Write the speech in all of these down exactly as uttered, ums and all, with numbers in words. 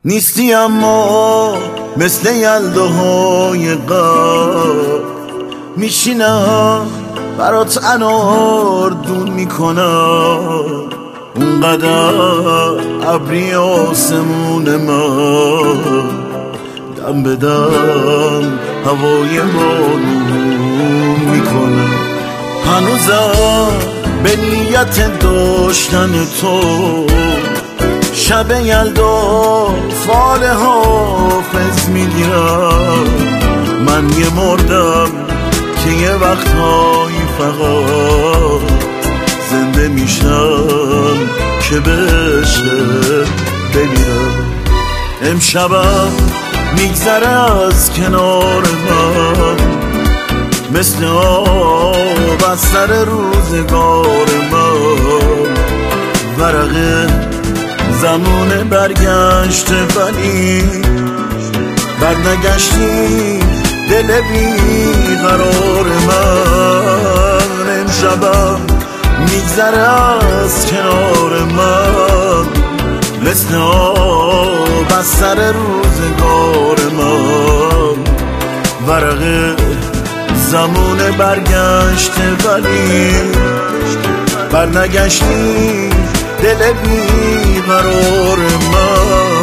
نیستی اما مثل یلده های قبل میشینم برات انار دون میکنم، اونقدر ابری آسمون من دم به دم هوای بارون میکنم. هنوزم به نیت داشتن تو شب یلدا فال حافظ میگیرم. من یه مردم که یه وقتهایی فقط زنده میشم که بشه بمیرم. امشبم میگذره از کنار من مثل آب از سر روزگار من. ورقه زمان برگشت ولی بر نگشتی دل بی قرار من. امشبم میگذره از کنار من مثل آب از سر روزگار من. ورقه زمان برگشت ولی بر نگشتی دل بی قرار من.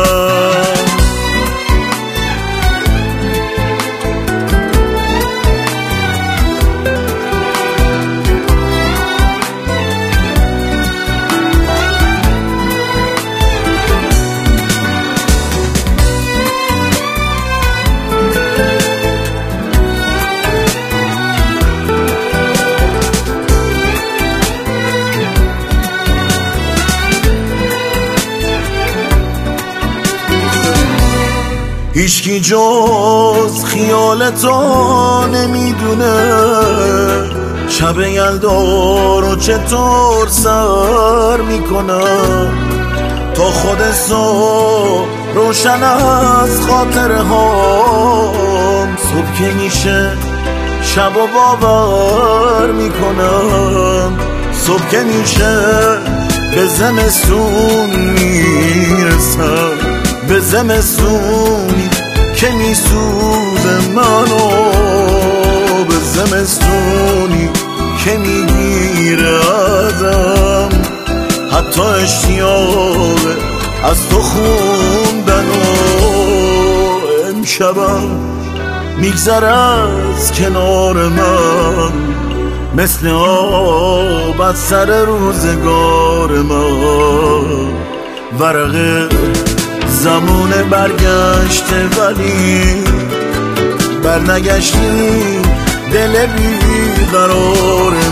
هیچکی جز خیال تو نمیدونه شب یلدا رو چطور سر میکنم. تا خود صبح روشن از خاطره هام، صبح که میشه شب و باور میکنم. صبح که میشه به زمستون میرسم، به زمستونی که میسوزه منو، به زمستونی که میگیره ازم حتی اشتیاق از تو خوندن. و امشبم میگذره از کنار من مثل آب از سر روزگار من. ورقه زمان برگشته ولی بر نگشتی دل بی قرار